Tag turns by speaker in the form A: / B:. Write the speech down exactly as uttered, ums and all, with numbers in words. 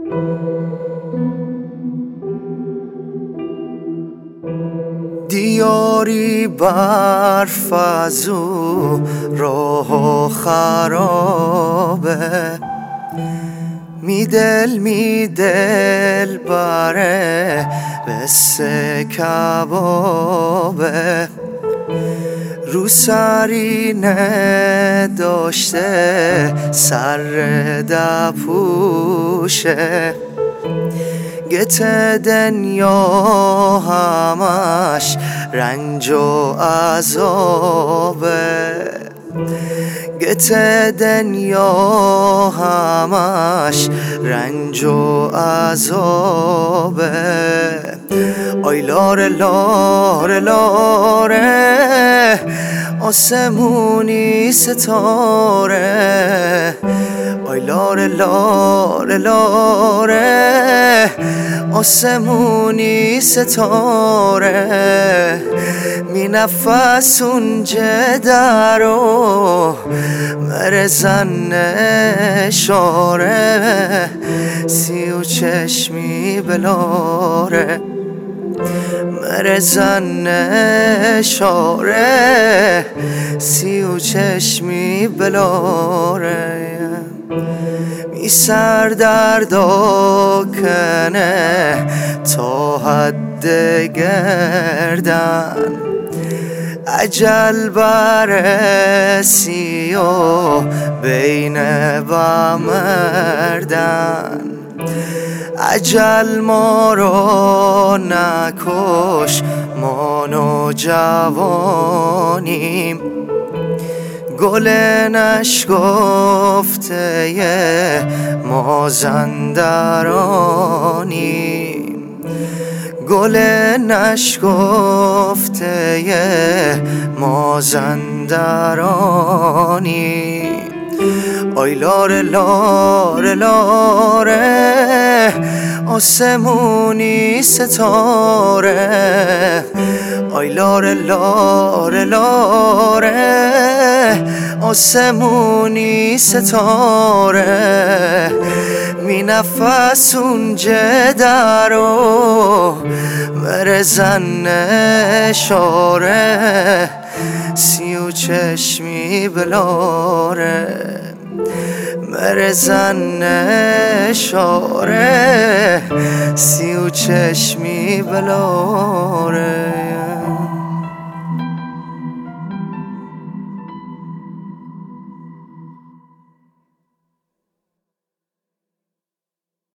A: دیاری برف از او راه خرابه، می دل می دل بره قصه کبابه، رو سرینه داشته سر دپوشه، گت دنیا همش رنج و عذابه، گت دنیا همش رنج و عذابه. آی لاره لاره لاره آسمونی ستاره، آی لاره لاره لاره آسمونی ستاره، می نفس اون جده رو مره زن اشاره، سی و چشمی بلاره مره زن اشاره، سی و چشمی بلاره، می سر دردا کنه تا حد گردن، اجل برسی و بین با مردن، اجل ما رو نکش ما نوجوانیم، گل نشکفته مازندرانیم، گل نشکفته مازندرانیم. آی لاره لاره لاره آسمونی ستاره، آی لاره لاره لاره آسمونی ستاره، می نفس اون جده رو مره زن اشاره، سی و چشمی بلاره مره زن اشاره، سی و چشمی بلاره.